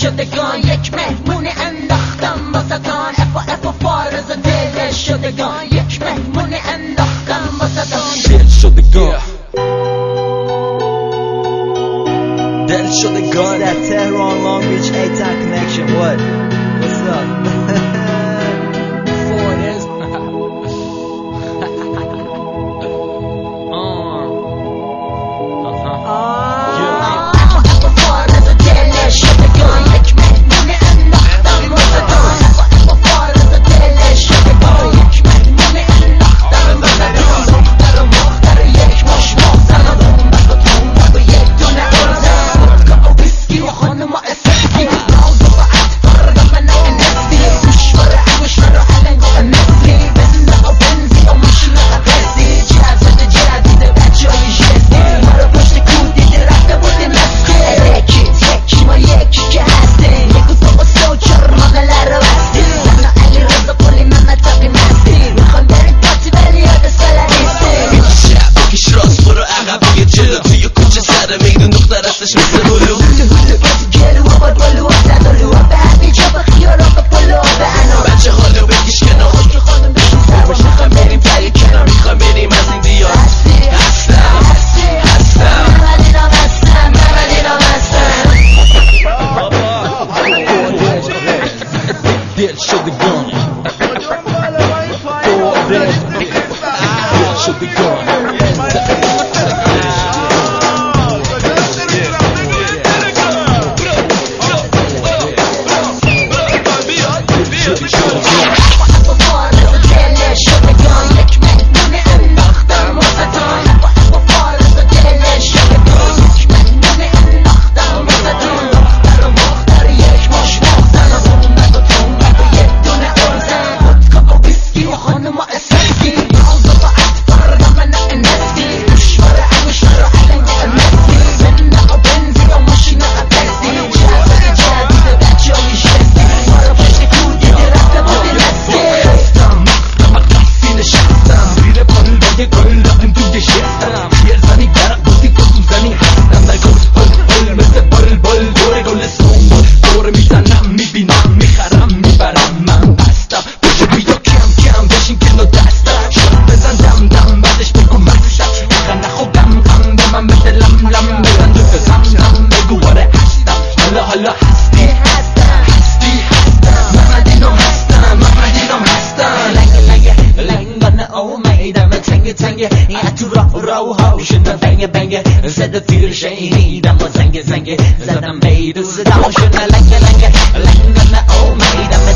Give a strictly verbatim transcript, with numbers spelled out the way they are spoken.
شدگان یک مهمون انداختم واسطان اف و اف و فارز دل شدگان یک مهمون انداختم واسطان دل شدگان دل شدگان That Tehran Long Beach A-Town connection. What? What's up? Four is دل شدگان دل شدگان زده تیر شهیدم و زنگ زنگ زدم بید و صدا شده لنگ لنگ لنگ نه اومیدم